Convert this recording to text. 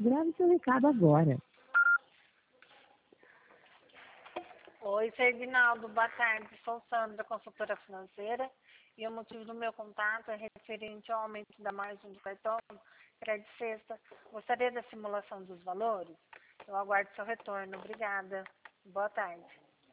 Grave seu recado agora. Oi, Ferdinaldo, boa tarde. Sou Sandra, consultora financeira, e o motivo do meu contato é referente ao aumento da margem do cartão crédito sexta. Gostaria da simulação dos valores? Eu aguardo seu retorno. Obrigada. Boa tarde.